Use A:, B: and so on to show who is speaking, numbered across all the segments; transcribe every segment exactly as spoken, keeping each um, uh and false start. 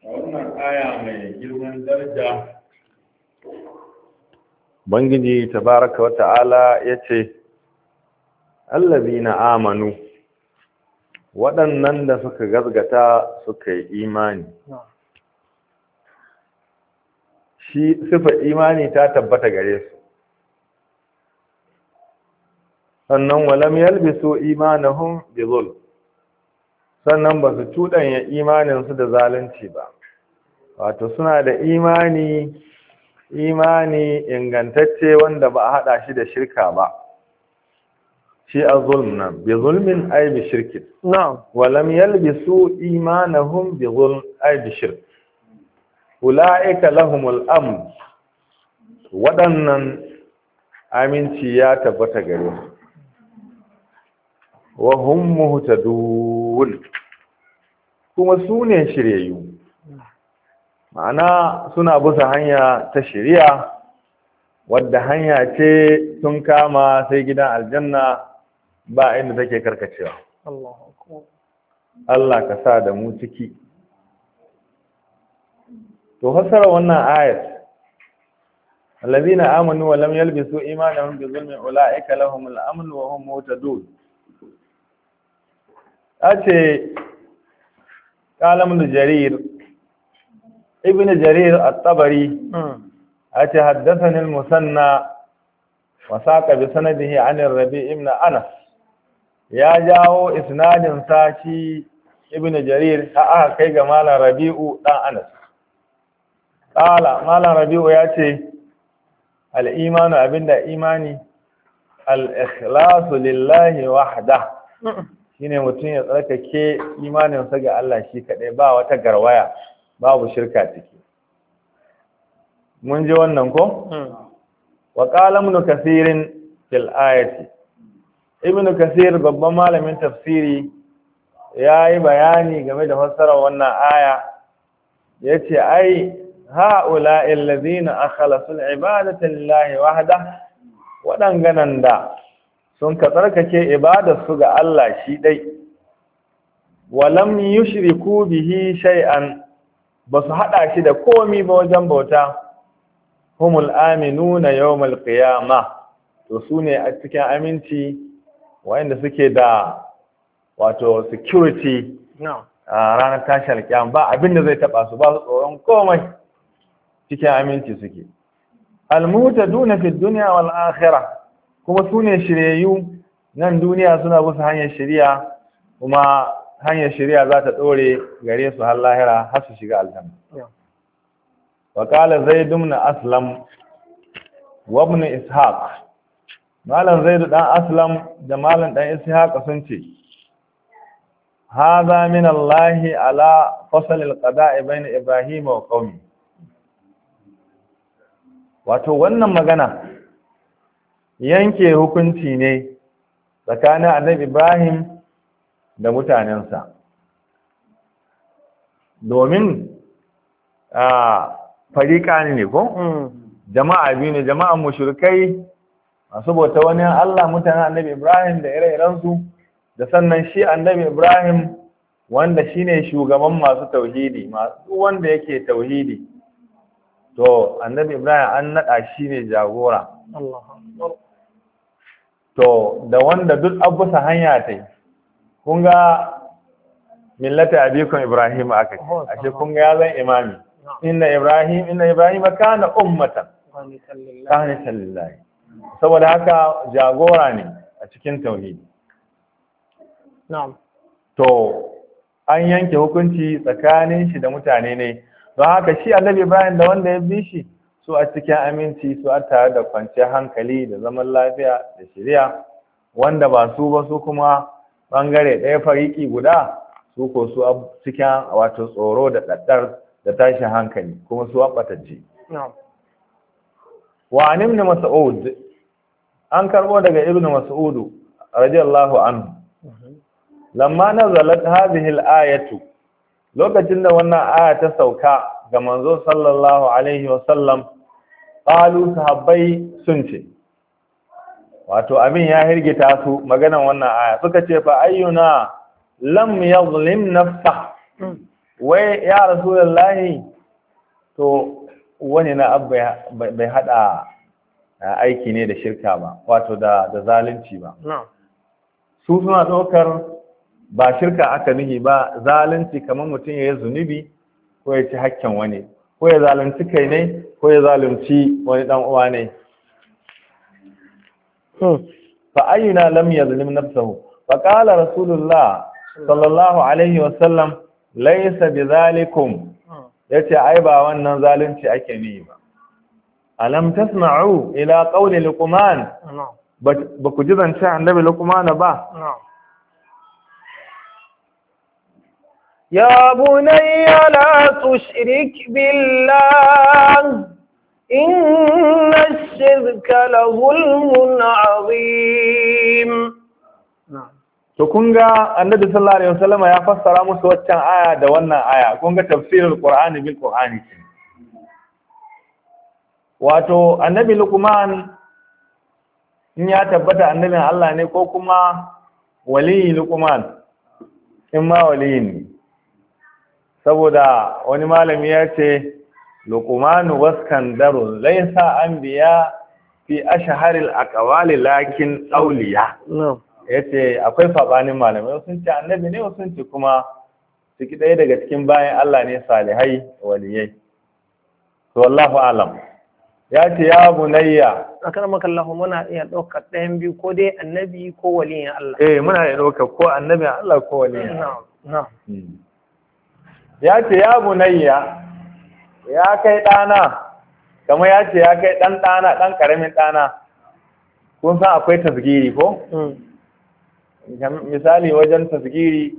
A: wannan aya mai girman daraja Bangiji tabaraka wa ta'ala yace allazina amanu waɗannan da suka gazgata suka yi imani shi sifa imani ta tabbata gare su sannan walam yalbisu imanahum bizulm sannan ba su cuɗanya imaninsu da zalunci ba wato suna da imani imani ingantacce wanda ba a haɗa shi da shirka ba shi a zulm nan bi zulmin ay bi shirkin
B: na'am
A: wa lam yalbisu imanahum bi zulm ay bi shirk ulaika lahumul amn waɗannan aminci ya tabbata gare su wa hum muhtadun kuma su ne shiryayyu ma'ana suna bisa hanya ta shiriya wadda hanya ce sun kama sai gidan aljanna ba inda take karkacewa Allah ka sa da mu ciki to fassara wannan ayat allazina amanu wa lam yalbisu imanahum bi zulmin ulaika lahumul amn wa hum muhtadun ace qalam jarir ابن جرير الطبري أتى حدثني المثنى وساق بسنده عن الربيع ابن أنس يا جاو إسناد ساشي ابن جرير أه كي مال ربيع دان أنس قال مال ربيع ياتي الإيمان أبن إيماني الإخلاص لله وحده shine mutum ya tsarkake imaninsa ga Allah shi kadai ba wata garwaya babu shirka ciki mun ji wannan ko wa qala ibn kathir fil ayati ibn kathir babban malamin tafsiri yayi bayani game da fassarar wannan aya yace ai haula alladhina akhlasu al-ibadata lillahi wahda wadanganan da sun ka tsarkake ibadar su ga Allah shi dai walam yushriku bihi shay'an ba su haɗa shi da komi ba wajen bauta humul aminuna yawmal qiyama to su ne a cikin aminci wanda suke da wato security a ranar tashar kiyama ba abinda zai taba su ba su tsoron komai cikin aminci suke almutaduna fi dunya wal akhirah kuma su ne shiryayyu nan duniya suna bisa hanyar shari'a kuma hanyar shari'a za ta ɗore gare su har lahira har su shiga aljanna. Wa qala Zaid ibn Aslam wa ibn Ishaq. Malam Zaid dan Aslam da malam dan Ishaq sun ce hadha min Allah ala fasl al-qada'i bayna Ibrahim wa qaumi. Wato wannan magana yanke hukunci ne tsakanin Annabi Ibrahim da mutanensa domin a fariƙa ne ko jama'a biyu ne jama'an mushrikai masu bauta wani Allah mutanen Annabi Ibrahim da ire-irensu da sannan shi Annabi Ibrahim wanda shine shugaban masu tauhidi masu wanda yake tauhidi to Annabi Ibrahim an nada shi ne jagora to da wanda duk abusa hanya tai kun ga millata abikum Ibrahim aka ce ashe kun ga ya zan imami inna Ibrahim inna Ibrahim kana ummatan qanitan lillahi saboda haka jagora ne a cikin tauhidi
B: na'am
A: to an yanke hukunci tsakanin shi da mutane ne don haka shi Annabi Ibrahim da wanda ya bi shi su a cikin aminci su a tare da kwanciyar hankali da zaman lafiya da shari'a wanda ba su ba su kuma bangare ɗaya fariki guda su ko su cikin wato tsoro da ɗaɗɗar da tashin hankali kuma su ɓatacce. Wa an ibn Mas'ud an karɓo daga ibn Mas'ud radiyallahu anhu lamma nazalat hadhihi al-ayatu lokacin da wannan aya ta sauka ga manzo sallallahu alaihi wa sallam qalu sahabbai sun ce wato abin ya hirgita su maganan wannan aya suka ce fa ayyuna lam yazlim nafsa wai ya rasulullahi to wani na abba bai hada aiki ne da shirka ba wato da da zalunci ba su suna ɗaukar ba shirka aka nihi ba zalunci kamar mutum ya yi zunubi ko ya ci hakkin wani ko ya zalunci kai ne ko ya zalunci wani dan uwa ne fa ayyuna lam yazlim nafsahu fa qala rasulullah sallallahu alaihi wa sallam laysa bidhalikum yace ai ba wannan zalunci ake nihi ba alam tasma'u ila qawli luqman ba ku ji zance annabi luqman ba
B: يا بني لا تشرك بالله إن الشرك لظلم عظيم.
A: to kun ga annabi sallallahu alaihi wasallam ya fassara musu waccan aya da wannan aya kun ga tafsirul qur'ani bil qur'ani wato annabi luqman in ya tabbata annabin Allah ne ko kuma wali luqman in ma wali ne saboda wani malami ya ce luqmanu waskandaru laysa anbiya fi ashharil aqwali lakin awliya yace akwai sabanin malamai sun ce annabi ne sun ce kuma ciki ɗaya daga cikin bayan Allah ne salihai waliyai to wallahu alam ya ce ya bunayya
B: akan makallahu muna iya ɗaukar ɗayan biyu ko dai annabi ko waliyin Allah
A: eh muna iya ɗaukar ko annabi Allah ko waliyin
B: na'am na'am
A: ya ce ya bunayya ya kai ɗana kamar ya ce ya kai ɗan ɗana ɗan ƙaramin ɗana kun san akwai tasgiri ko? misali wajen tasgiri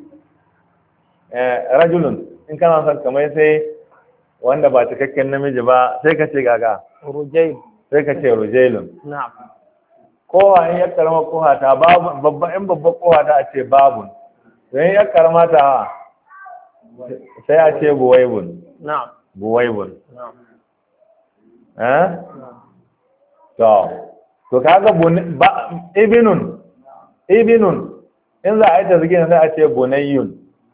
A: rajulun in kana son kamar sai wanda ba cikakken namiji ba sai ka ce gaga
B: rujail
A: sai ka ce rujailun
B: na'am
A: kowa in ya karama koha ta babu babban in babban koha ta a ce babun to in ya karama ta sai a ce buwaibun
B: na'am
A: buwaibun
B: na'am
A: eh to to kaga ibinun ibinun in za a yi tasgiri sai a ce bunayyun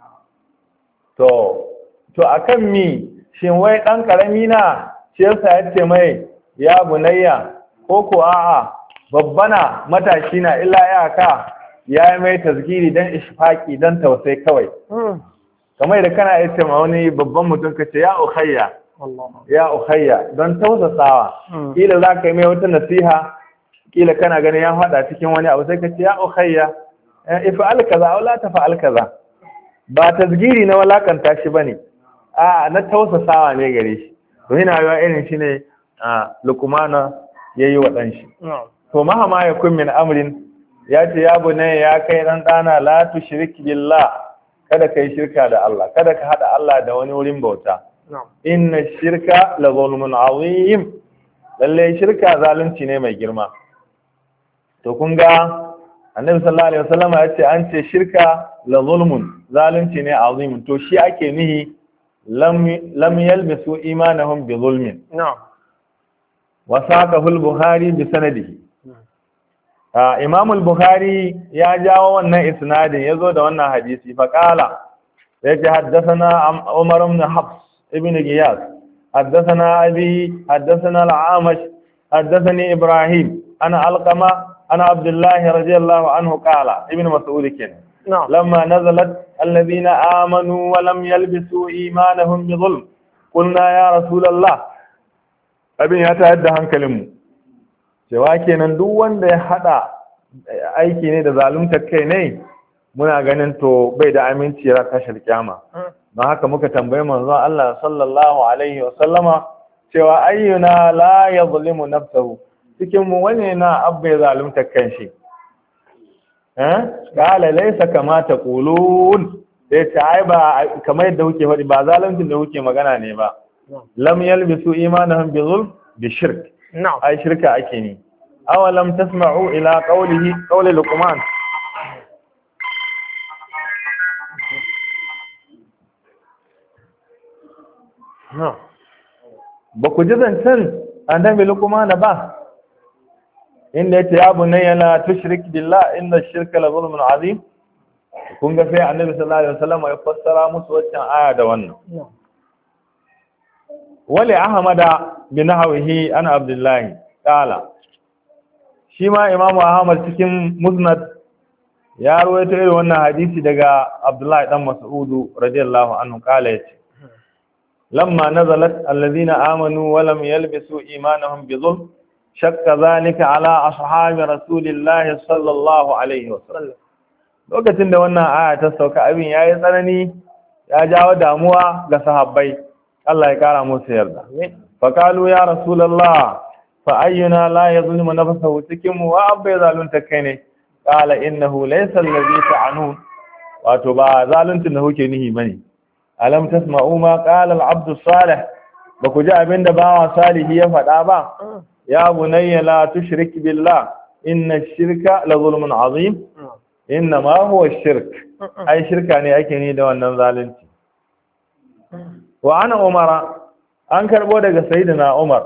A: to to akan mi shin wai dan karami na shi yasa ya ce mai ya bunayya ko ko a'a babbana matashi na illa iyaka ya yi mai tasgiri dan ishfaqi dan tausayi kawai kamar da kana ya ce ma wani babban mutum ka ce ya ukhayya ya ukhayya don tausasawa kila za ka yi mai wata nasiha kila kana ganin ya faɗa cikin wani abu sai ka ce ya ukhayya ifa'al kaza aw la tafa'al kaza ba tasgiri na walakanta shi bane a na tausasawa ne gare shi to yana yawa irin shi ne luqmana yayi wa dan shi to mahama ya kun min amrin ya ce ya bunayya ya kai dan dana la tushrik billah kada kai shirka da Allah kada ka hada Allah da wani wurin bauta inna shirka la zulmun azim lalle shirka zalunci ne mai girma to kun ga annabi sallallahu alaihi wasallam ya ce an ce shirka la zulmun zalunci ne azim to shi ake nihi lam lam yalbisu imanahum bi zulmin
B: na'am
A: wa saqahu al-bukhari bi sanadihi imam al-bukhari ya jawo wannan isnadin yazo da wannan hadisi fa qala yace haddathana umar ibn hafs ibn giyas haddathana abi haddathana al-amash haddathani ibrahim ana alqama ana abdullah radiyallahu anhu qala ibn mas'ud kin lamma nazalat alladhina amanu wa lam yalbisu imanahum bi dhulm qulna ya rasulullah abin ya tayar da hankalinmu cewa kenan duk wanda ya hada aiki ne da zalunta kai ne muna ganin to bai da aminci ra tashar kiyama don haka muka tambayi manzon Allah sallallahu alaihi wa sallama cewa ayyuna la yuzlimu nafsahu cikin mu wane na abba zalunta kanshi eh qala laysa kama taqulun sai ta ai ba kamar yadda kuke faɗi ba zaluncin da kuke magana ne ba lam yalbisu imanahum bi zulm bi shirk
B: na'am
A: ai shirka ake ni awalam tasma'u ila qawlihi qawli luqman no ba ku ji zancen annabi luqman ba inda yace ya bunayya la tushrik billah inna ash-shirka la zulmun azim kun ga sai annabi sallallahu alaihi wasallam ya fassara musu waccan aya da wannan wali ahmada bin hawihi ana abdullahi qala shi ma imamu ahmad cikin musnad ya rawaito irin wannan hadisi daga abdullahi dan mas'udu radiyallahu anhu qala yace lamma nazalat alladhina amanu wa lam yalbisu imanahum bi dhulm shakka zalika ala ashabi rasulillahi sallallahu alaihi wasallam lokacin da wannan aya ta sauka abin yayi tsanani ya jawo damuwa ga sahabbai Allah ya kara musu yarda fa qalu ya rasulullah fa ayyuna la yazlimu nafsahu cikin wa abbai zalunta kai ne qala innahu laysa alladhi ta'anun wato ba zaluntun da kuke nihi bane alam tasma'u ma qala al-abd salih ba ku ji abinda bawa salihi ya faɗa ba ya bunayya la tushrik billah inna ash-shirka la zulmun azim inna ma huwa ash-shirk ai shirka ne ake ni da wannan zalunci wa ana umara an karbo daga sayyidina umar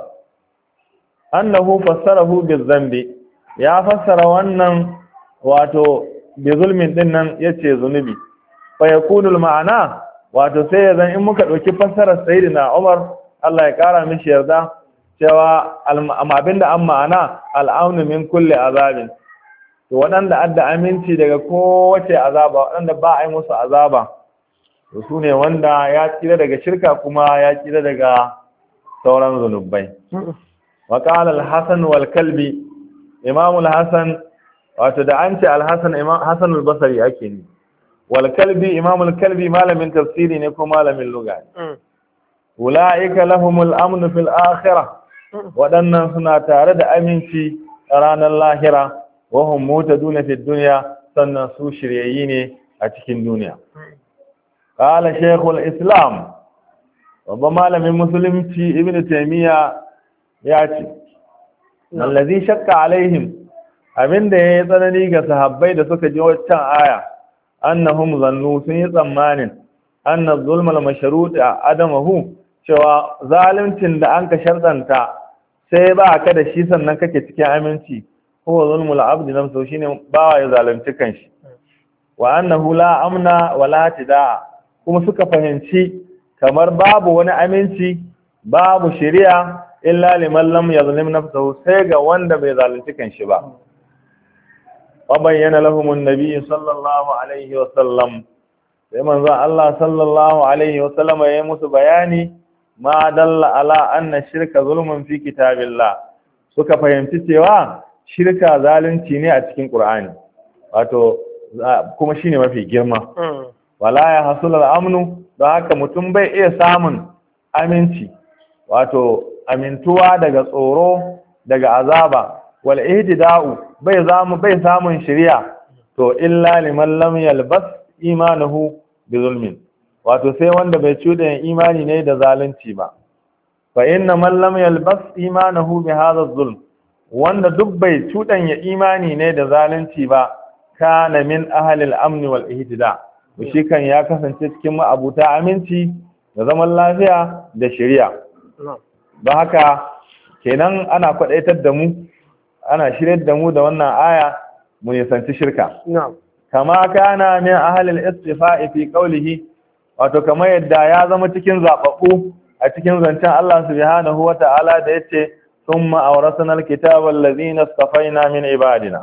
A: annahu fassarahu bizambi ya fassara wannan wato bi zulmin din nan yace zunubi fa yakunu al-ma'ana wato sai yanzu in muka dauki fassarar sayyidina umar Allah ya kara mishi yarda cewa abinda an ma'ana al'aunu min kulli azabin to waɗanda adda aminci daga kowace azaba waɗanda ba a yi musu azaba to su ne wanda ya tsira daga shirka kuma ya tsira daga sauran zunubai wa qala al-hasan wal kalbi imam al-hasan wato da an ce al-hasan imam hasan al-basri ake ni wal kalbi imam al-kalbi malamin tafsiri ne ko malamin lugha ulaika lahumul amn fil akhirah waɗannan suna tare da aminci a ranar lahira wahum mutaduna fid dunya sannan su shiryayi ne a cikin duniya qala shaykhul islam babban malamin musulunci ibnu taymiya ya ce allazi shakka alaihim abinda yayi tsanani ga sahabbai da suka ji waccan aya annahum zannu sun yi tsammanin anna zulmal mashrut adamahu cewa zaluncin da anka shartanta sai ba ka da shi sannan kake cikin aminci huwa zulmul abdi nafsu shine bawa ya zalunci kanshi wa annahu la amna wa la tidaa kuma suka fahimci kamar babu wani aminci babu shari'a illa liman lam yazlim nafsuhu sai ga wanda bai zalunci kanshi ba wa bayyana lahum an-nabi sallallahu alaihi wa sallam sai manzo Allah sallallahu alaihi wa sallam ya musu bayani ma dalla ala anna shirka zulmun fi kitabillah suka fahimci cewa shirka zalunci ne a cikin Qur'ani wato kuma shine mafi girma wala ya hasul al-amnu don haka mutum bai iya samun aminci wato amintuwa daga tsoro daga azaba wal ihdida'u bai zamu bai samun shari'a to illa liman lam yalbas imanuhu bi zulmin wato sai wanda bai cuɗanya imani ne da zalunci ba fa inna man lam yalbas imanahu bi hadha zulm wanda duk bai cuɗanya imani ne da zalunci ba kana min ahli al-amn wal ihtida shi kan ya kasance cikin ma'abuta aminci da zaman lafiya da shari'a don haka kenan ana kwadaitar da mu ana shiryar da mu da wannan aya mu nisanci shirka kama kana min ahli al-istifa'i fi qawlihi wato kamar yadda ya zama cikin zababbu a cikin zancen Allah subhanahu wata'ala da yace thumma awrasna al-kitaba alladhina istafaina min ibadina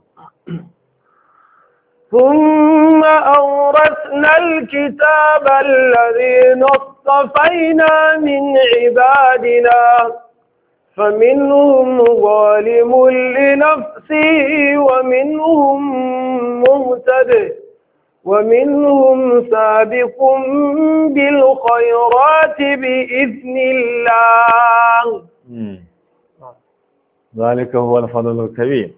B: ثم أورثنا الكتاب الذين اصطفينا من عبادنا فمنهم ظالم لنفسه ومنهم مهتد ومنهم سابق بالخيرات بإذن الله
A: ذلك هو الفضل الكبير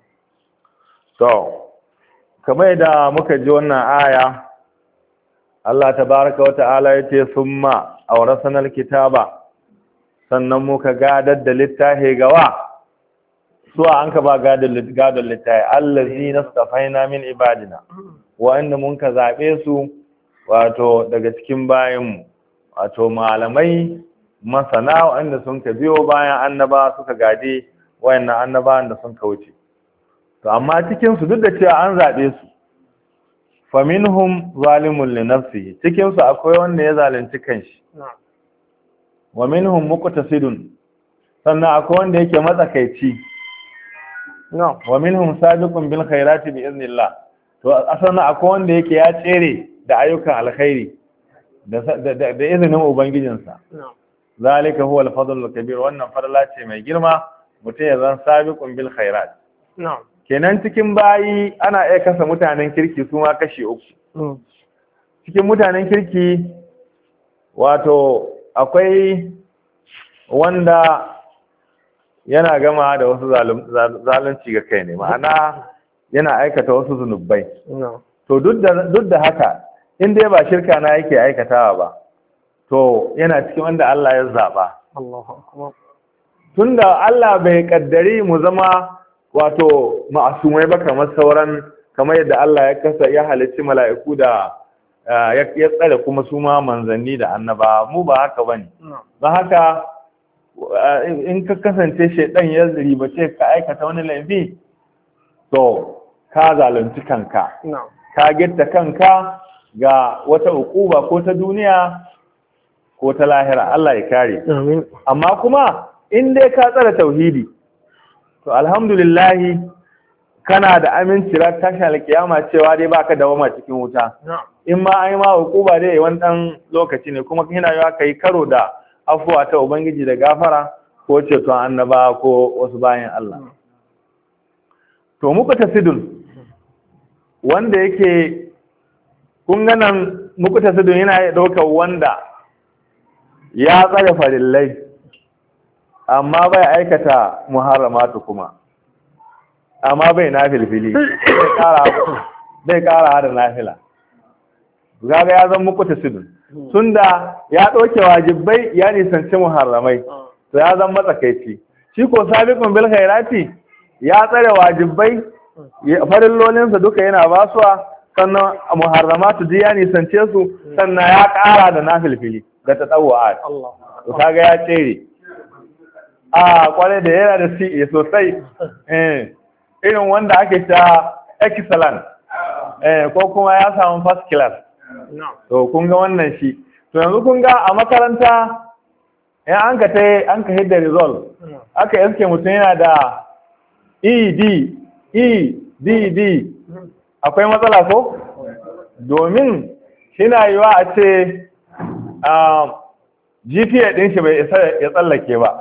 A: to kamar da muka ji wannan aya Allah tabaraka wa ta'ala yace summa awrasanal kitaba sannan muka gadar da littafi gawa suwa an ka ba gadar gadar littafi allazina stafaina min ibadina wa'anda mun ka zabe su wato daga cikin bayanmu wato malamai masana wa'anda sun ka biyo bayan annaba suka gade wayannan annabawan da sun ka wuce to amma cikin su duk da cewa an zabe su faminhum zalimun li nafsihi, cikin su akwai wanda ya zalunci kanshi, wa minhum muqtasidun, sannan akwai wanda yake matsakaici, wa minhum sabiqun bil khairati bi iznillah, to asannan akwai wanda yake ya tsere da ayyukan alkhairi da da izinin ubangijinsa. Zalika huwa al-fadl al-kabir, wannan farla ce mai girma, mutum ya zan sabiqun bil khairat. Kenan cikin bayi ana iya kasa mutanen kirki su ma kashi uku. Cikin mutanen kirki wato akwai wanda yana gama da wasu zalunci ga kai ne, ma'ana yana aikata wasu zunubai. To duk da haka in dai ba shirka na yake aikatawa ba, to yana cikin wanda Allah ya zaba. Tunda Allah bai kaddari mu zama wato ma'asumai ba kamar sauran, kamar yadda Allah ya kasa ya halicci mala'iku da ya tsare kuma su ma manzanni da annaba, mu ba haka bane. Ba haka in ka kasance shaidan ya ribace ka aikata wani laifi, to ka zalunci kanka, ka gitta kanka ga wata ukuba ko ta duniya ko ta lahira, Allah ya kare. Amma kuma in dai ka tsara tauhidi, to alhamdulillahi kana da aminci ran tashin alkiyama cewa dai baka dawama cikin wuta. In ma ai ma ukuba dai wani dan lokaci ne, kuma kina yawa kai karo da afuwa ta ubangiji da gafara ko ceton annaba ko wasu bayan Allah. To muku tasidun wanda yake kun ganan muku tasidun yana ɗaukar wanda ya tsare farillai amma bai aikata muharramatu kuma, amma bai nafilfili, bai kara da nafila. Gaga ya zan muku tasidun tunda ya ɗauke wajibai ya nisanci muharramai, to ya zan matsakaici. Shi ko sabiqun bil khairati ya tsare wajibai, farillolinsa duka yana basuwa, sannan muharramatu duk ya nisance su, sannan ya ƙara da nafilfili da tatawwa'at. To kaga ya tsere. A kwarai da yana da C sosai, eh irin wanda ake ta excellent, eh ko kuma ya samu first class. To kun ga wannan shi. To yanzu kun ga a makaranta in an ka tai an ka hidda result, aka iske mutum yana da E D E D D, akwai matsala ko? Domin shi na yiwa a ce G P A ɗin shi bai isa ya tsallake ba.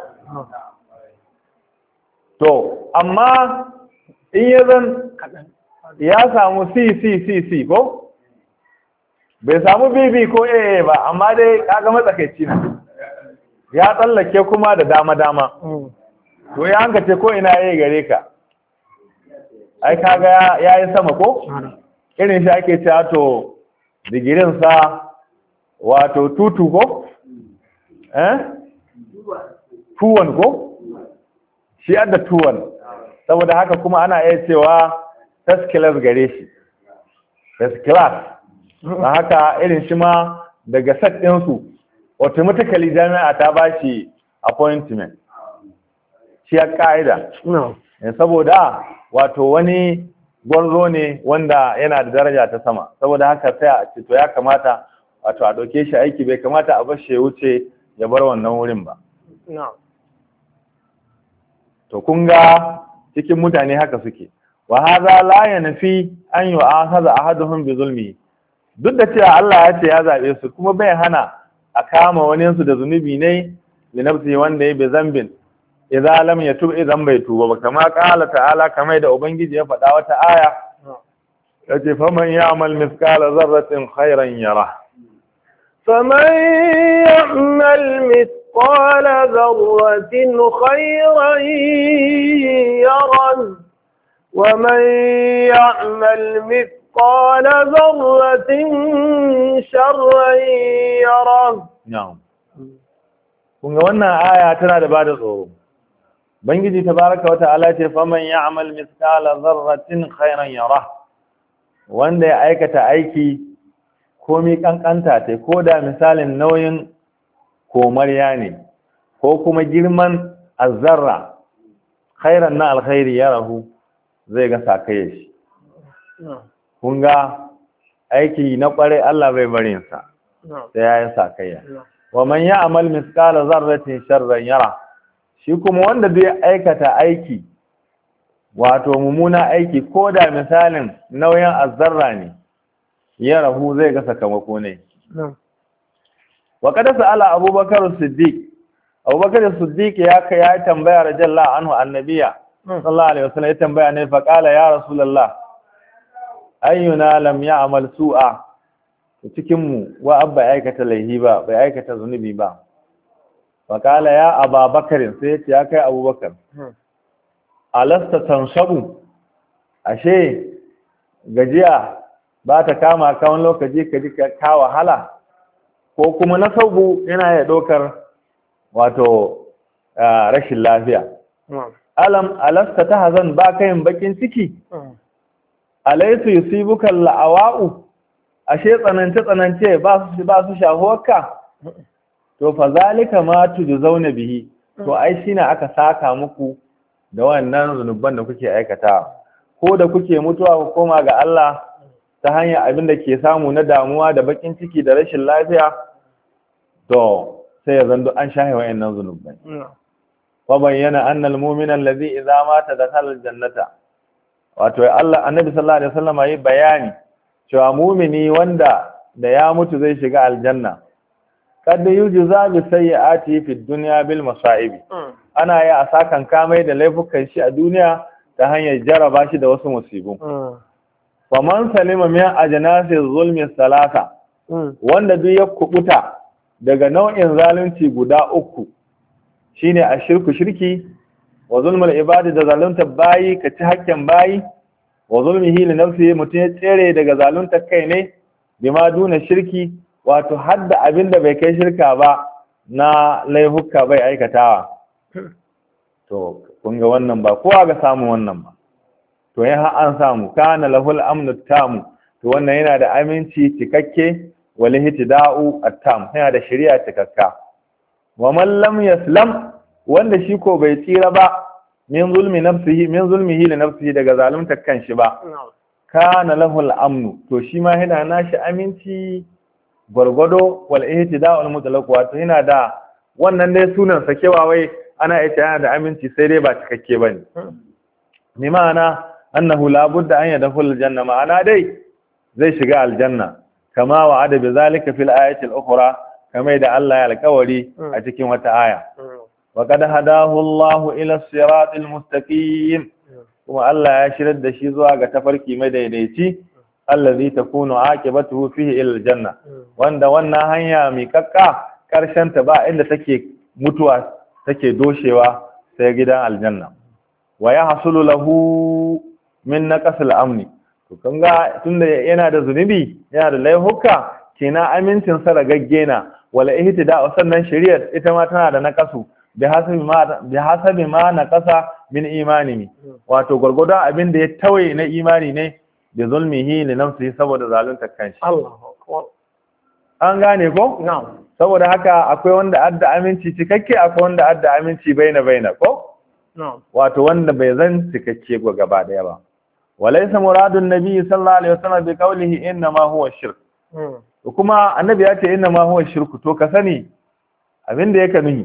A: To, amma in ya zan ya samu C C C C ko? Bai samu B B ko A A ba, amma dai kaga matsakaici na. Ya tsallake kuma da dama-dama. To, ya hankace ko ina ya gare ka. Ai, kaga ya yi sama ko? Irin shi ake cewa to, digirinsa wato tutu ko? Eh? Tuwon ko? Shi adda tuwon. Saboda haka kuma ana iya cewa first class gare shi. First class. Na haka irin shi ma daga set ɗinsu, automatically jami'a ta ba shi appointment. Shi ya ƙa'ida. Saboda wato wani gwarzo ne wanda yana da daraja ta sama. Saboda haka sai a ce to ya kamata wato a ɗauke shi aiki, bai kamata a bar shi ya wuce ya bar wannan wurin ba. To kun ga cikin mutane haka suke. Wa hadha la yanfi an yu'akhadha ahaduhum bi zulmi. Duk da cewa Allah ya ce ya zabe su, kuma bai hana a kama wani su da zunubi ne li nafsi wanda ya bi zambin idza lam yatub, idan bai tuba ba, kama qala ta'ala, kamar da ubangiji ya faɗa wata aya yace faman ya'mal mithqala dharratin khairan yara.
B: فمن يعمل مثقال ذرة خيرا يره ومن يعمل مثقال ذرة شرا يره.
A: نعم. Kunga wannan aya tana da bada tsoro. Bangiji tabaraka wa ta'ala ce faman ya'mal mithqala dharratin khairan yara. Wanda ya aikata aiki komi kankanta ta, ko da misalin nauyin komarya ne ko kuma girman azzarra, khairan na alkhairi ya rahu, zai ga sakaye shi. Kun ga aiki na kware Allah bai barin sa sai yayin sakayya wa man ya'mal misqala zarratin sharran yara shi kuma wanda zai aikata aiki wato mumuna aiki ko da misalin nauyin azzarra ne ya rahu zai ga sakamako ne wa kada sa'ala abubakar siddiq abubakar siddiq ya kai ya tambaya radiyallahu anhu annabiya sallallahu alaihi wasallam ya tambaya ne fa qala ya rasulullah ayyuna lam ya'mal su'a cikin mu wa abba aikata laihi ba bai aikata zunubi ba fa qala ya ababakar sai ya ce ya kai abubakar alasta tansabu ashe gajiya ba ta kama ka wani lokaci ka ji ka wahala ko kuma nasabu yana ya dokar wato rashin lafiya alam alasta tahzan ba kayin bakin ciki alaysu yusibuka la'awa'u ashe tsanance tsanance ba su ba su shahuwarka to fa zalika ma tujzauna bihi to ai shine aka saka muku da wannan zunuban da kuke aikata ko da kuke mutuwa ku koma ga Allah ta hanyar abin da ke samu na damuwa da bakin ciki da rashin lafiya to sai ya zando an shahe wayannan zunubai wa bayyana annal mu'mina allazi idza mata dakhala aljannata wato Allah annabi sallallahu alaihi wasallam yayi bayani cewa mu'mini wanda da ya mutu zai shiga aljanna kad yujza bi sayyi'ati fi dunya bil masa'ibi ana yi a sakan kamai da laifukan shi a duniya ta hanyar jaraba shi da wasu musibu fa man salima min ajnasi zulmi salasa wanda duk ya kubuta daga nau'in zalunci guda uku shine ashirku shirki wa zulmul ibadi da zalunta bayi ka ci hakkin bayi wa zulmihi li nafsihi mutun ya tsere daga zalunta kai ne bima duna shirki wato hadda abinda bai kai shirka ba na laifuka bai aikatawa to kun ga wannan ba kowa ga samu wannan ba to ya ha an samu kana lahul amnu tamu to wannan yana da aminci cikakke wal ihtida'u at-tam yana da shari'a cikakka wa man lam yaslam wanda shi ko bai tsira ba min zulmi nafsihi min zulmihi li nafsihi daga zalunta kanshi ba kana lahul amnu to shi ma yana nashi aminci gwargwado wal ihtida'u al-mutlaq wato yana da wannan dai sunan sakewa wai ana ita yana da aminci sai dai ba cikakke bane ni ma'ana annahu la budda an yadkhul aljanna ma'ana dai zai shiga aljanna kama wa'ada bi zalika fil ayati al-ukhra kama da Allah ya alƙawari a cikin wata aya wa qad hadahu Allah ila as-siratil mustaqim kuma Allah ya shirar da shi zuwa ga tafarki madaidaici allazi takunu aqibatuhu fihi ila aljanna wanda wannan hanya mai kakka karshen ta ba inda take mutuwa take doshewa sai gidan aljanna wa yahsulu lahu min naqasil amni to kanga tunda yana da zunubi yana da laihuka kina amincin sa ragaggena wala ihtida sannan shari'ar ita ma tana da naqasu bi hasabi ma bi hasabi ma naqasa min imani wato gurgurda abin da ya tawaye na imani ne da zulmihi li nafsihi saboda zalunta kanshi Allahu akbar an gane ko na'am saboda haka akwai wanda adda aminci cikakke akwai wanda adda aminci baina baina ko na'am wato wanda bai zan cikakke go gaba daya ba walaysa muradun nabi sallallahu alaihi wasallam bi qawlihi inna ma huwa shirk to kuma annabi ya ce inna ma huwa shirk to ka sani abinda yake nuni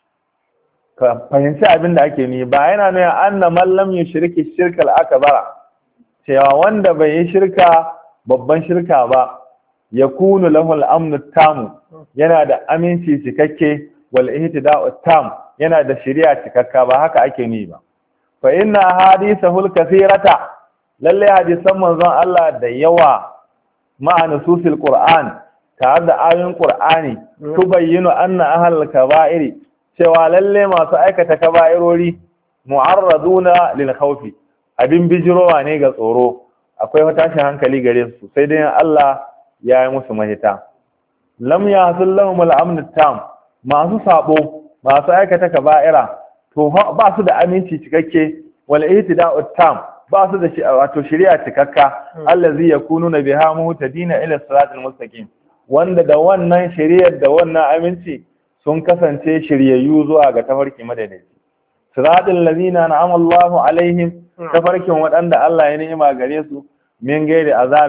A: ka fahimci abinda ake nuni ba yana nuna anna man lam yushriki shirka al-akbar cewa wanda bai yi shirka babban shirka ba yakunu lahu al-amnu tamu yana da aminci cikakke wal ihtida'u tam yana da shari'a cikakka ba haka ake ni ba fa inna hadithahul kathirata lalle hadisan manzon Allah da yawa ma'a nususil qur'an tare da ayoyin qur'ani tubayyinu anna ahlul kaba'iri cewa lalle masu aikata kaba'irori mu'arraduna lil khawfi abin bijirowa ne ga tsoro akwai tashin hankali gare su sai dai Allah ya yi musu mahita lam yahsul lahum al-amn tam masu sabo masu aikata kaba'ira to ba su da aminci cikakke wal ihtida'u tam ba su da wato shari'a cikakka allazi yakununa biha muhtadina ila siratal mustaqim wanda da wannan shari'ar da wannan aminci sun kasance shiryayyu zuwa ga tafarki madaidaici siratal ladina an'ama Allahu alaihim tafarkin wadanda Allah ya ni'ima gare su min gairi azabin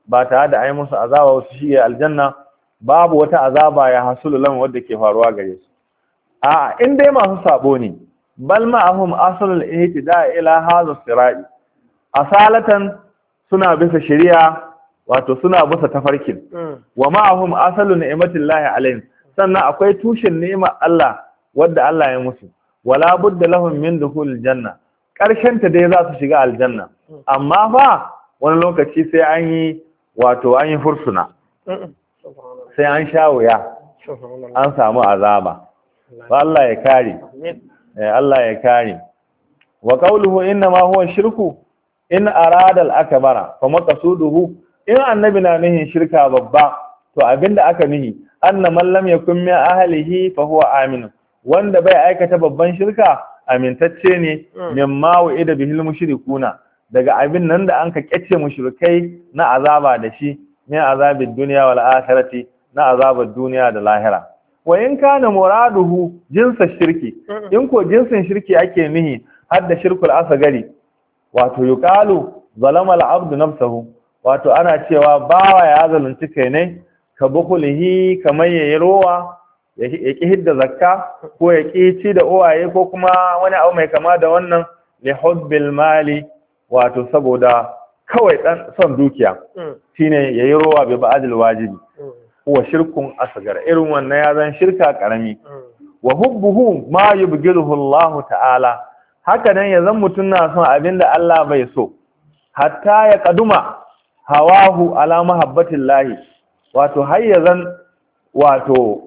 A: ba tare da ai musu azaba wasu shi aljanna babu wata azaba ya hasulu lam wadda ke faruwa gare su a in dai masu sabo ne bal ma'ahum asalul ihtida ila hadha sirai asalatan suna bisa shari'a wato suna bisa tafarkin wa ma'ahum asalu ni'matillahi alaihim sannan akwai tushen ni'imar Allah wadda Allah ya musu wala budda lahum min dukhul janna karshen ta dai za su shiga aljanna amma fa wani lokaci sai an yi wato an yi fursuna sai an sha wuya an samu azaba Allah ya kare Allah ya kare wa qawluhu inna ma huwa shirku in arada al-akbara fa maqsuduhu in annabi na nihin shirka babba to abinda aka nihi anna man lam yakun min ahlihi fa huwa amin wanda bai aikata babban shirka amintacce ne mimma wa'ida bihil mushrikuna daga abin nan da anka kyace mushrikai na azaba da shi min azabid dunya wal akhirati na azabar duniya da lahira wa in kana muraduhu jinsa shirki in ko jinsin shirki ake nihi hadda shirkul asgari wato yuqalu zalama al-abdu nafsahu wato ana cewa bawa ya zalunci kai ne ka bukulihi kamar yayi rowa ya ki hidda zakka ko ya ki ci da uwaye ko kuma wani abu mai kama da wannan li hubbil mali wato saboda kawai dan son dukiya shine yayi rowa bi ba'dil wajibi huwa shirkun asgar irin wannan ya zan shirka karami wa hubbuhu ma yubghiduhu Allah ta'ala haka nan ya zan mutun na son abinda Allah bai so hatta ya kaduma hawahu ala mahabbatillahi wato hayyazan wato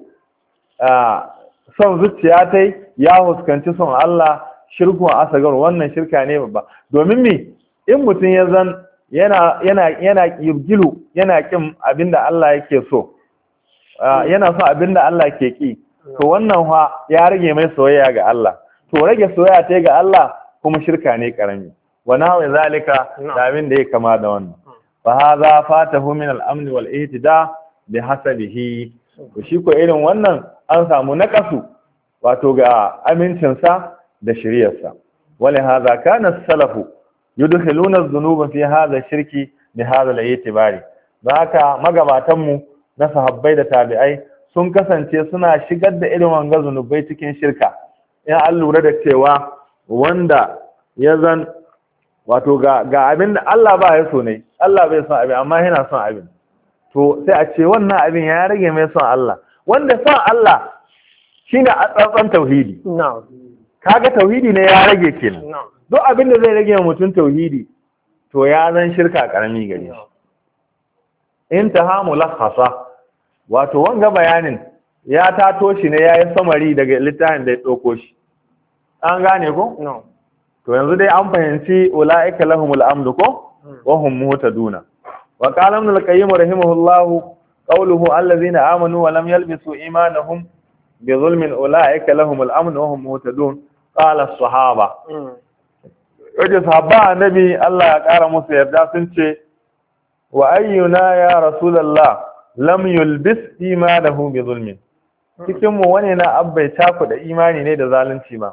A: son zuciya tai ya huskanci son Allah shirku asagar wannan shirka ne babba domin me in mutun ya zan yana yana yana yubgilu yana kin abinda Allah yake so yana son abinda Allah ke ki to wannan fa ya rage mai soyayya ga Allah to rage soyayya tai ga Allah kuma shirka ne karami wa nawa zalika da abin da ya kama da wannan فهذا فاته من الامن والاهتداء بحسبه to shi ko irin wannan an samu nakasu wato ga amincin sa da shiriyar sa wala hadha kana as-salafu yudkhiluna adh-dhunuba fi hadha ash-shirki bi hadha al-i'tibari haka magabatan mu na sahabbai da tabi'ai sun kasance suna shigar da irin wanga zunubai cikin shirka in an lura da cewa wanda ya zan wato ga ga abin da Allah ba ya so ne Allah bai son abin amma yana son abin to sai a ce wannan abin ya rage mai son Allah wanda son Allah shine a tsantsan tauhidi
B: na'am
A: kaga tauhidi ne ya rage kenan duk abin da zai rage mutum tauhidi to ya zan shirka karami gare shi intaha mulakhasa wato wanga bayanin ya tato shi ne yayin samari daga littafin da ya dauko shi an gane ko
B: na'am
A: to yanzu dai an fahimci ulaika lahumul amdu ko wa hum muhtaduna wa qala ibn al-qayyim rahimahullahu qawluhu allazina amanu wa lam yalbisu imanahum bi zulmin ulaika lahumul amdu wa hum muhtadun qala as-sahaba yaje sahaba annabi Allah ya kara musu yarda sun ce wa ayyuna ya rasulullah lam yulbis imanahu bi zulmin cikin mu wane na abbai taku da imani ne da zalunci ba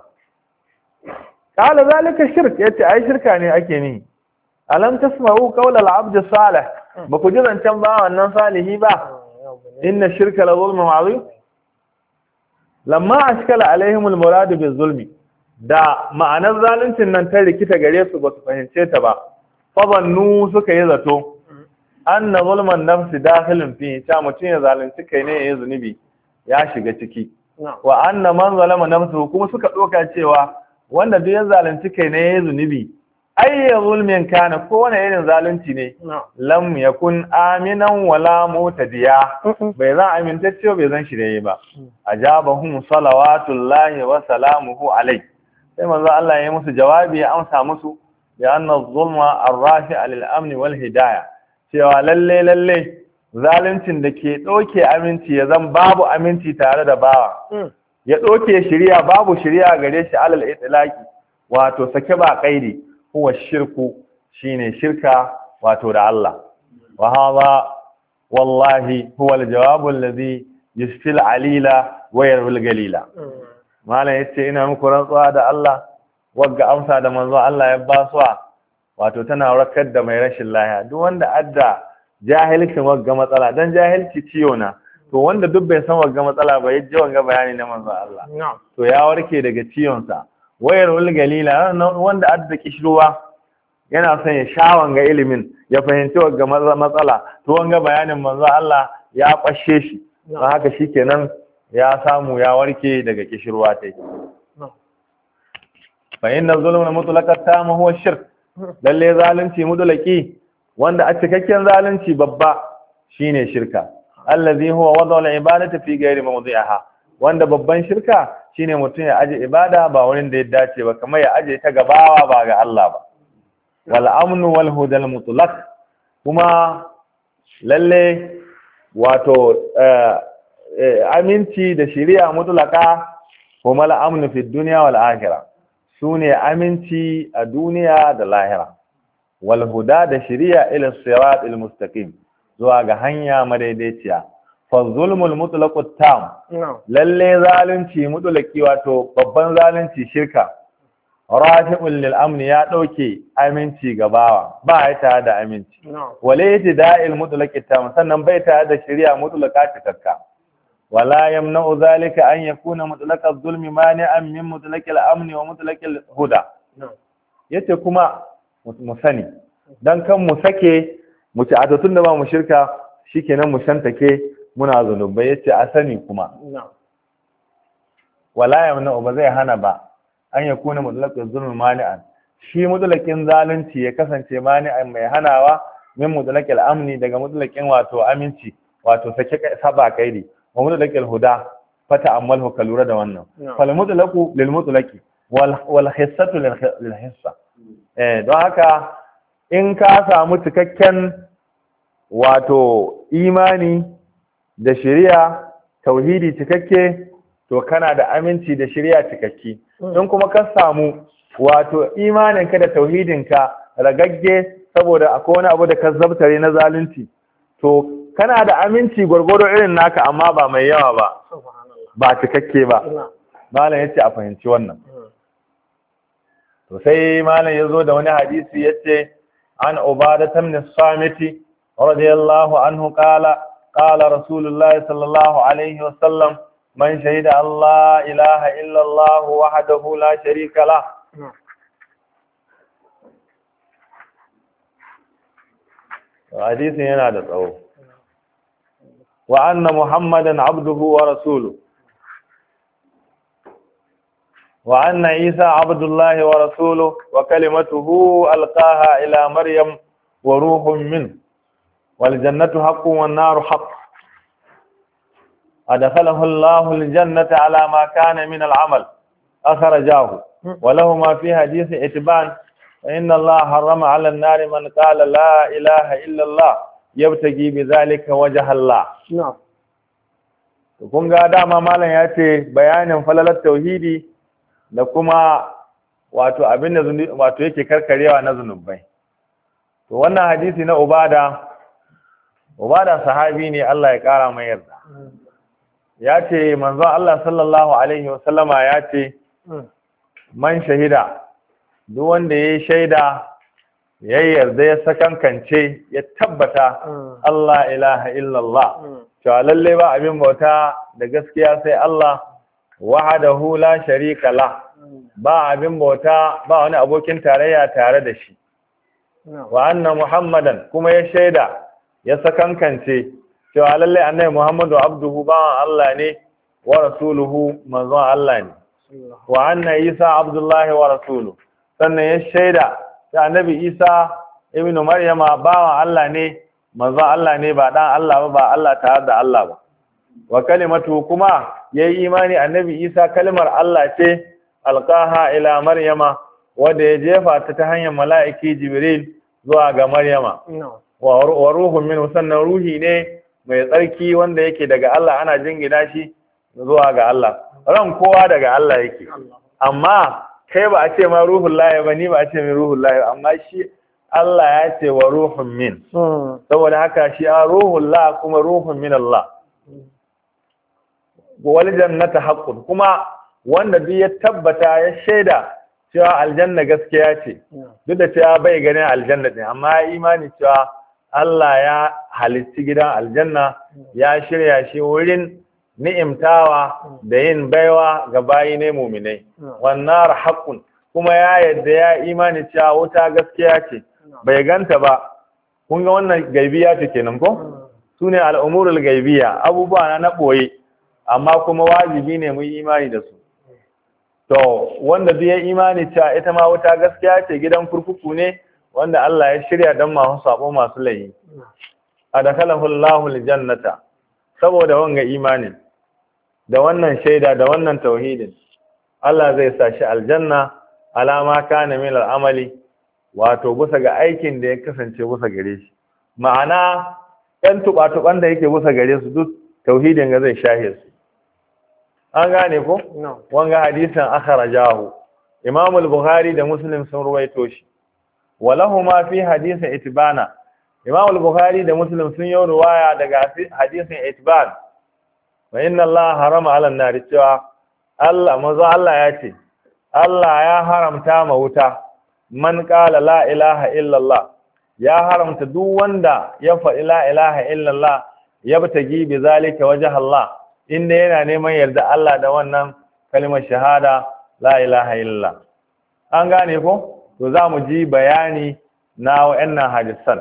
A: قال ذلك شرك yace ai shirka ne ake ni alam tasma'u qawla al-'abd salih baku ji zancan ba wannan salihi ba inna shirka la zulmun 'azim lamma ashkala alaihim al-murad bi zulmi da ma'anar zaluncin nan ta rikita gare su ba su fahimce ta ba fa bannu suka yi zato anna zulman nafsi dakhilun fi ta mutun ya zalunci kai ne yayin zunubi ya shiga ciki wa anna man zalama nafsuhu kuma suka doka cewa wanda duk ya zalunci kai ne ya zunubi ayya zulmin kana ko wani irin zalunci ne lam yakun aminan wala mutadiya bai zan amintacce bai zan shirye ba ajabahum salawatullahi wa salamuhu alai sai manzo Allah ya musu jawabi ya amsa musu bi anna zulma ar-rafi'a lil amn wal hidayah cewa lalle lalle zaluncin da ke doke aminci ya zan babu aminci tare da bawa ya ɗauke shirya babu shirya gare shi alal itlaqi wato sake ba kaidi huwa shirku shine shirka wato da Allah wa hadha wallahi huwa aljawabu alladhi yusfil alila wa yarul galila mala yace ina muku rantsuwa da Allah wagga amsa da manzo Allah ya basuwa wato tana warkar da mai rashin lafiya duk wanda adda jahilcin wagga matsala dan jahilci ciwo na to wanda duk bai san wagga matsala ba ya ji wanga bayani na manzo Allah to ya warke daga ciwon sa wayar ul galila wanda adda kishruwa yana son ya sha wanga ilimin ya fahimci wagga matsala to wanga bayanin manzo Allah ya kwashe shi don haka shikenan ya samu ya warke daga kishirwa tai fa inna zulmul mutlaqat tam huwa shirk lalle zalunci mutlaqi wanda a cikakken zalunci babba shine shirka allazi huwa wada'u al-ibadati fi ghairi mawdi'iha wanda babban shirka shine mutum ya aje ibada ba wurin da ya dace ba kamar ya aje ta gabawa ba ga Allah ba wal amnu wal hudal mutlaq kuma lalle wato aminci da shari'a mutlaka kuma al amnu fi dunya wal akhirah sune aminci a duniya da lahira wal huda da shari'a ila siratil mustaqim zuwa ga hanya madaidaiciya fa zulmul mutlaqut tam lalle zalunci mutlaqi wato babban zalunci shirka rafi'un lil amni ya dauke aminci gabawa ba ya tare da aminci walayti da'il mutlaqit tam sannan bai tare da shari'a mutlaqa cikakka wala yamna'u zalika an yakuna mutlaqaz zulmi mani'an min mutlaqil amni wa mutlaqil huda yace kuma mu sani dan kan mu sake mu ci atatun da ba mu shirka shikenan mu shantake muna zunubai yace a sani kuma wala yamna'u ba zai hana ba an yakuna mutlaqaz zulmi mani'an shi mutlaqin zalunci ya kasance mani'an mai hanawa min mutlaqil amni daga mutlaqin wato aminci wato sake saba kaidi wa mutlaqil huda fata amalhu kalura da wannan fal mutlaqu lil mutlaqi wal wal hissatu lil hissa eh don haka in ka samu cikakken wato imani da shari'a tauhidi cikakke to kana da aminci da shari'a cikakki in kuma ka samu wato imaninka da tauhidinka ragagge saboda akwai wani abu da ka zabtare na zalunci to kana da aminci gwargwado irin naka amma ba mai yawa ba ba cikakke ba malam yace a fahimci wannan to sai malam yazo da wani hadisi yace an ubadah ibn as-samiti radiyallahu anhu qala qala rasulullah sallallahu alaihi wasallam man shahida Allah ilaha illa Allah wahdahu la sharika lah hadisin yana da tsawo wa anna muhammadan abduhu wa rasuluhu wa anna isa abdullahi wa rasuluhu wa kalimatuhu alqaha ila maryam wa ruhun min wal jannatu haqqun wan naru haqq adkhalahu Allahu al jannata ala ma kana min al amal akhrajahu wa lahu ma fi hadith itban inna Allah harrama ala an nar man qala la ilaha illa Allah yabtagi bi zalika wajha Allah to kun ga dama malam ya ce bayanin falalar tauhidi da kuma wato abin da wato yake karkarewa na zunubai to wannan hadisi na ubada ubada sahabi ne Allah ya kara mai yarda ya ce manzon Allah sallallahu alaihi wasallama ya ce man shahida duk wanda yayi shaida ya yarda ya sakankance ya tabbata Allah ilaha illallah cewa lalle ba abin bauta da gaskiya sai Allah wahdahu la sharika la ba abin bauta ba wani abokin tarayya tare da shi wa anna muhammadan kuma ya shaida ya sakankance cewa lalle annabi muhammadu abduhu ba Allah ne wa rasuluhu manzon Allah ne wa anna isa abdullahi wa rasuluhu sannan ya shaida ta annabi isa ibnu maryama bawan Allah ne manzo Allah ne ba dan Allah ba ba Allah tare da Allah ba wa kalimatu kuma yayi imani annabi isa kalmar Allah ce alqaha ila maryama wanda ya jefa ta ta hanyar mala'iki jibril zuwa ga maryama wa ruhun min sannan ruhi ne mai tsarki wanda yake daga Allah ana jingina shi zuwa ga Allah ran kowa daga Allah yake amma kai ba a ce ma ruhul lahi ba ni ba a ce mai ruhul lahi amma shi Allah ya ce wa ruhun min saboda haka shi a ruhul la kuma ruhun min Allah wal jannata haqqun kuma wanda duk ya tabbata ya shaida cewa aljanna gaskiya ce duk da cewa bai ganin aljanna din amma ya imani cewa Allah ya halitti gidan aljanna ya shirya shi wurin ni'imtawa da yin baiwa ga bayi ne mu'minai wannan haqqun kuma ya yadda ya imani cewa wuta gaskiya ce bai ganta ba. Kun ga wannan gaibiya ce kenan ko sune al'umurul gaibiya abubuwa na na boye amma kuma wajibi ne mu yi imani da su. To wanda duk ya imani cewa ita ma wuta gaskiya ce gidan kurkuku ne wanda Allah ya shirya dan masu sabo masu laifi adakalahu Allahu aljannata saboda wanga imanin da wannan shaida da wannan tauhidin Allah zai sa shi aljanna alama kana min al'amali wato bisa ga aikin da ya kasance bisa gare shi ma'ana ɗan tuba-tuban da yake bisa gare su duk tauhidin ga zai shahe su. An gane ko wanga hadisin akhrajahu Imam al-Bukhari da Muslim sun ruwaito shi walahuma fi hadisin itibana Imam al-Bukhari da Muslim sun yi ruwaya daga hadisin itban wa inna Allah harama ala an-nar cewa Allah manzo Allah ya ce Allah ya haramta ma wuta man qala la ilaha illallah ya haramta duk wanda ya faɗi la ilaha illallah yabtagi bi zalika wajha Allah inda yana neman yarda Allah da wannan kalmar shahada la ilaha illallah. An gane ko to za mu ji bayani na waɗannan hadisan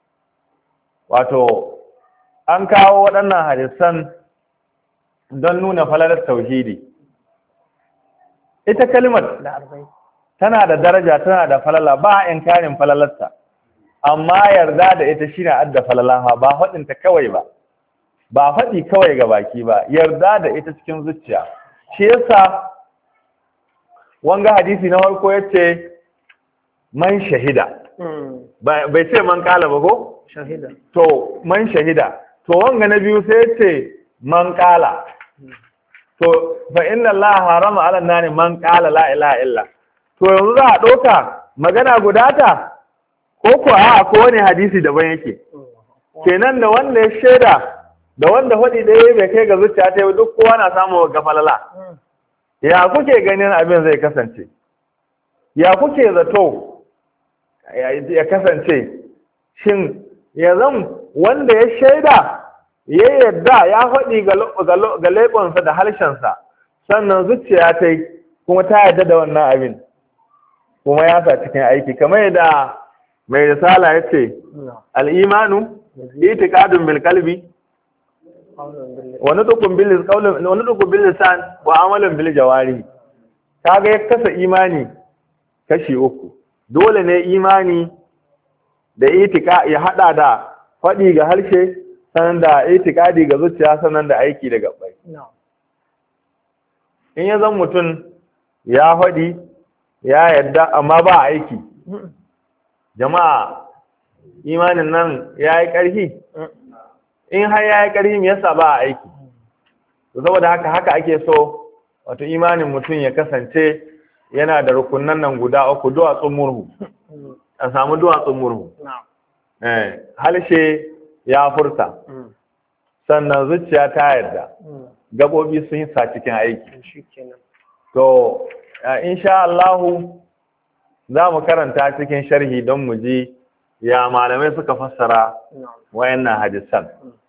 A: wato an kawo waɗannan hadisan don nuna falalar tauhidi. Ita kalmar tana da daraja tana da falala ba a inkarin falalarta amma yarda da ita shine adda falala ba faɗinta kawai ba ba faɗi kawai ga baki ba yarda da ita cikin zuciya. Shi yasa wanga hadisi na farko yace man shahida bai ce man kala ba ko
B: shahida
A: to man shahida to wanga na biyu sai yace man kala to fa inna Allah harama ala nani man qala la ilaha illa to yanzu za a doka magana guda ta ko ko a ko wani hadisi daban yake kenan da wanda ya shaida da wanda hadi da yayi bai kai ga zuciya ta duk kowa na samu gafalala. Ya kuke ganin abin zai kasance ya kuke zato ya kasance shin ya zan wanda ya shaida ya yadda ya faɗi ga leɓonsa da harshensa sannan zuciya ta yi kuma ta yadda da wannan abin kuma ya sa cikin aiki kamar yadda mai risala ya ce al'imanu itiqadun bil qalbi wani tukun bil lisan wa amalin bil jawari. Kaga ya kasa imani kashi uku dole ne imani da itika ya hada da faɗi ga harshe sannan da itikadi ga zuciya sannan da aiki da gabbai. In ya zan mutum ya faɗi ya yadda amma ba aiki jama'a imanin nan ya yi ƙarfi in har ya yi ƙarfi yasa ba aiki to saboda haka haka ake so wato imanin mutum ya kasance yana da rukunan nan guda uku duwatsun murhu a samu duwatsun murhu eh halshe ya furta sannan zuciya ta yarda gabobi sun yi sa cikin aiki to insha Allah za mu karanta cikin sharhi don mu ji ya malamai suka fassara wayannan hadisan.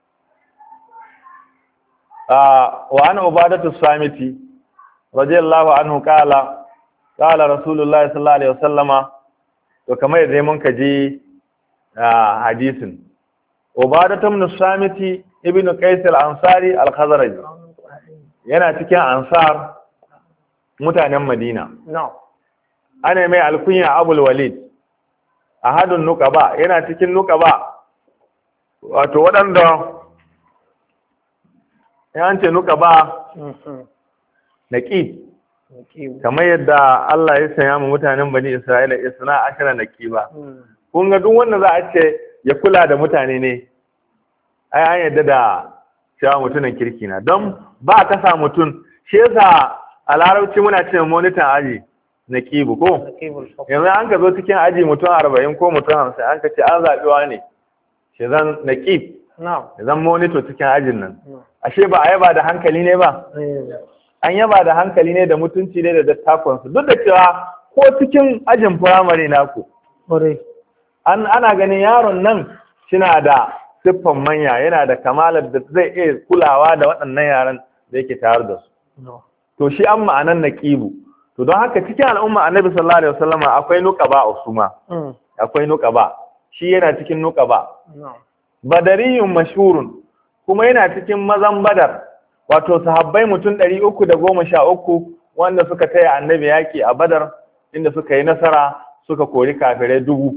A: wa an ubadatu samiti radiyallahu anhu qala qala rasulullahi sallallahu alaihi wasallama to kamar yadda mun kaji hadisin ubadatu ibn samiti ibn qais al-ansari al-khazraj yana cikin ansar mutanen madina ana mai alkunya abul walid ahadun nuqaba yana cikin nuqaba wato waɗanda yan ce nuqaba naqib kamar yadda Allah ya sanya mu mutanen bani Isra'ila isna ashara naqiba kun ga duk wanda za a ce ya kula da mutane ne ai an yadda da cewa mutumin kirki na don ba ka sa mutum shi yasa a larabci muna cewa monitor aji naqibu ko yanzu an ka zo cikin aji mutum arba'in ko mutum hamsin an ka ce an zaɓiwa ne shi zan naqib zan monitor cikin ajin nan ashe ba a yaba da hankali ne ba an yaba da hankali ne da mutunci ne da dattakonsu duk da cewa ko cikin ajin firamare naku an ana ganin yaron nan shina da siffan manya, yana da kamalar da zai iya kulawa da waɗannan yaran da yake tare da su. To shi an ma'anan naqibu. To don haka cikin al'umma annabi sallallahu alaihi wasallama akwai nuqaba usuma. Akwai nuqaba. Shi yana cikin nuqaba. Badariyun mashhurun, kuma yana cikin mazan Badar. Wato sahabbai mutum ɗari uku da goma sha uku wanda suka taya annabi yaki a Badar, inda suka yi nasara suka kori kafirai dubu.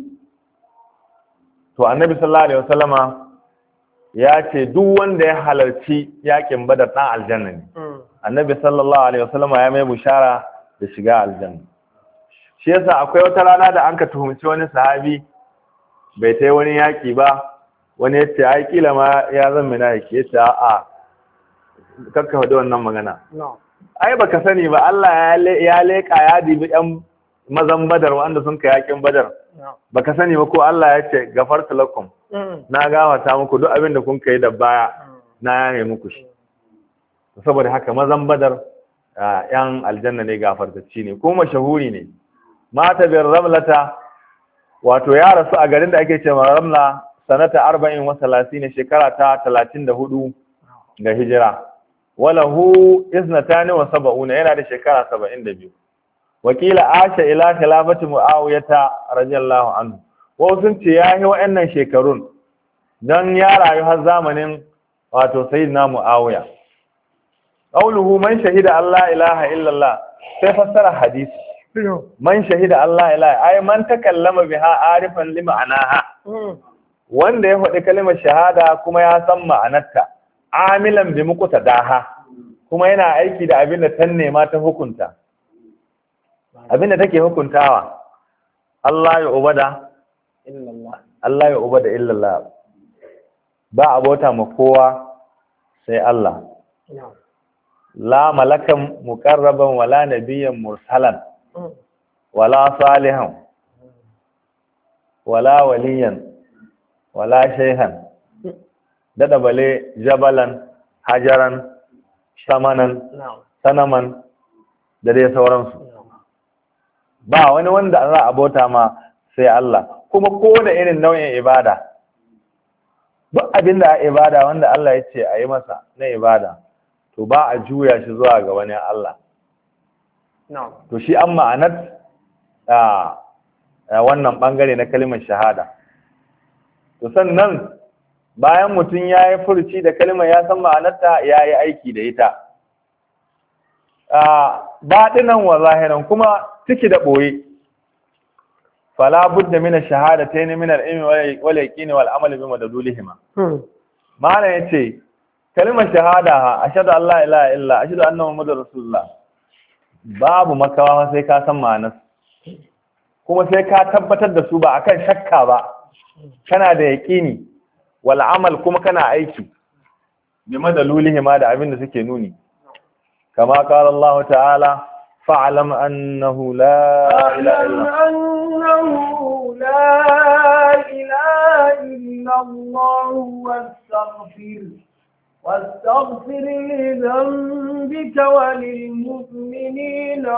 A: To annabi sallallahu alaihi wasallama ya ce duk wanda ya halarci yakin Badar dan aljanna ne. Annabi sallallahu alaihi wasallama ya mai bushara da shiga aljanna. Shi yasa akwai wata rana da anka tuhumci wani sahabi bai tai wani yaki ba, wani ya ce ai kila ma ya zan mina yake, ya ce a'a kakka faɗi wannan magana. Ai baka sani ba, Allah ya leƙa ya dibi ɗan mazan Badar wanda sun ka yakin Badar. Baka sani ba ko Allah ya ce gafarta lakum, na gawata muku duk abin da kun kai da baya na yaye muku shi. Saboda haka mazan Badar yan aljanna ne, gafartacci ne, kuma mashahuri ne. Mata bin Ramlata, wato ya rasu a garin da ake cewa Ramla sanata arba'in wa salasin, shekara ta talatin da hudu ga hijira. Walahu isnatani wa saba'una, yana da shekara saba'in da biyu. Wakila asha ila khilafati Muawiyata radiyallahu anhu. Wasu sun ce ya yi wa'annan shekarun don ya rayu har zamanin wato sayyidina Muawiya. Qauluhu man shahida Allah ilaha illallah, sai fassara hadisi. Man shahida Allah ilaha, ai man takallama biha arifan li ma'anaha. Wanda ya faɗi kalimar shahada kuma ya san ma'anarta, amilan bi muqtadaha, kuma yana aiki da abin da ta nema ta hukunta. Abin da take hukuntawa, Allah ya ubada illallah, Allah ya ubada illallah, ba abota ma kowa sai Allah. La malakan muqarraban wala nabiyyan mursalan wala salihan wala waliyan wala shayhan, dada bale jabalan, hajaran, samanan, sanaman da dai sauransu. Ba wani wanda za a bauta ma sai Allah, kuma ko da irin nau'in ibada, duk abin da a ibada wanda Allah ya ce a yi masa na ibada, to ba a juya shi zuwa ga wani Allah. To shi an ma'anar wannan bangare na kalimar shahada. To sannan bayan mutum ya yi furci da kalimar ya san ma'anarta, ya yi aiki da ita. Baɗinan wa zahiran, kuma ciki da ɓoye. Fala budda mina shahada ta yi min al'ilmi wal yaqini wal amali bi madalulihima. Malam yace kalimar shahada, ashhadu an la ilaha illa, ashhadu anna muhammadar rasulullah, babu makawa sai ka san ma'anar, kuma sai ka tabbatar da su ba akan shakka ba, kana da yaqini wal amal, kuma kana aiki bi madalulihima da abin da suke nuni. Kama qala Allah ta'ala fa'lam annahu la ilaha illa
C: annahu la ilaha illa Allah wastaghfir واستغفر لذنبك وللمؤمنين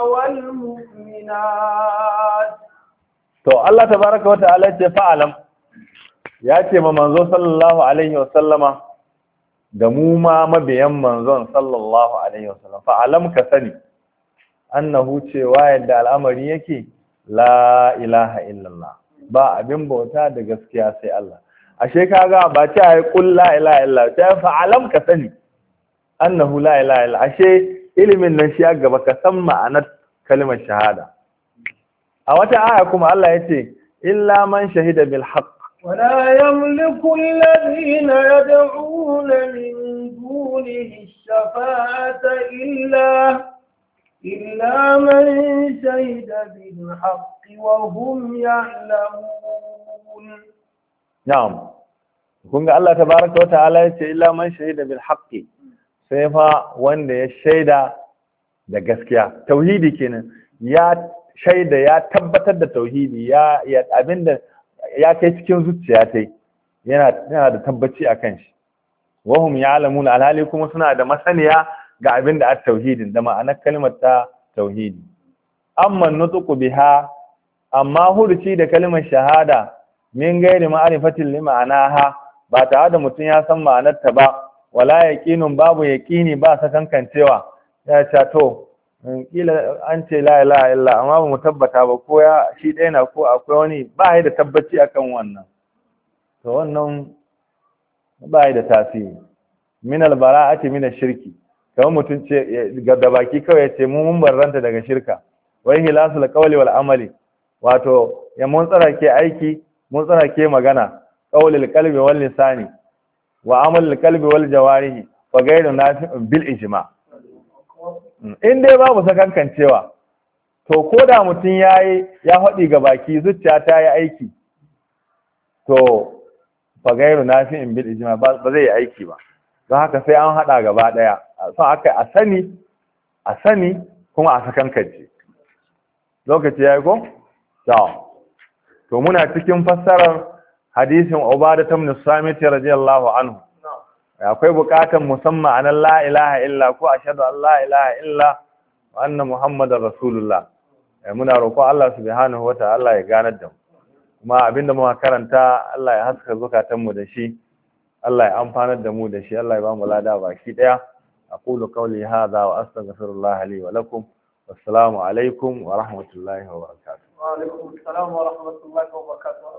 C: والمؤمنات.
A: To Allah tabaraka wa ta'ala ce fa'alam, ya ce ma manzo sallallahu alaihi wa sallama da mu ma mabiyan manzon sallallahu alaihi wa sallam, fa'alam ka sani annahu cewa yadda al'amari yake la ilaha illallah, ba abin bauta da gaskiya sai Allah. Ashe kaga ba ta yi kul la ilaha illa, ta fa'alam ka sani annahu la ilaha illa. Ashe ilimin nan shi ya gaba, ka san ma'anar kalmar shahada. A wata aya kuma Allah ya ce illa man shahida bil haqq
C: wala yamliku alladhina yad'una min dunihi ash-shafa'ata illa illa man shahida bil haqq wa hum ya'lamun.
A: Na'am. Kun ga Allah tabaraka wa ta'ala ya ce illa man shahida bil haqqi, sai fa wanda ya shaida da gaskiya. Tauhidi kenan. Ya shaida, ya tabbatar da tauhidi, ya ya abinda ya kai cikin zuciya tai. Yana yana da tabbaci akan shi. Wa hum ya'lamun, alhali kuma suna da masaniya ga abinda at tauhidin, da ma'anar kalmar ta tauhidi. Amma nutqu biha, amma hurci da kalmar shahada min gairi ma'rifatin li ma'anaha ba tare da mutum ya san ma'anarta ba wala yaqinun babu yaqini ba sakankancewa ya ce to kila an ce la ilaha illa amma ba mu tabbata ba ko ya shi ɗaya na ko akwai wani ba ya da tabbaci akan wannan to wannan ba ya da tasiri min albara'ati min ash-shirki kamar mutum ce ga da baki kawai ya ce mu mun barranta daga shirka wai hilasul qawli wal amali wato ya mun tsara ke aiki mun tsara ke magana qawlil qalbi wal lisani wa amalul qalbi wal jawarihi fa ghayru nafi'un bil ijma' in dai babu sakankancewa to ko da mutum yayi ya faɗi ga baki zuciya ta yi aiki to fa ghayru nafi'un bil ijma' ba zai yi aiki ba don haka sai an haɗa gaba ɗaya son aka a sani a sani kuma a sakankance lokaci ya yi ko? to muna cikin fassarar hadisin Ubadah ibn Samit radiyallahu anhu akwai bukatan musamman anan la ilaha illa ko ashhadu an la ilaha illa wa anna muhammadar rasulullah muna roƙon Allah subhanahu wata'ala ya ganar da mu kuma abinda muka karanta Allah ya haska zukatan mu da shi Allah ya amfanar da mu da shi Allah ya ba mu lada baki daya aqulu qawli hadha wa astaghfirullah li wa lakum wassalamu alaikum wa rahmatullahi wa barakatuh
B: wa alaikum assalam wa rahmatullahi wa barakatuh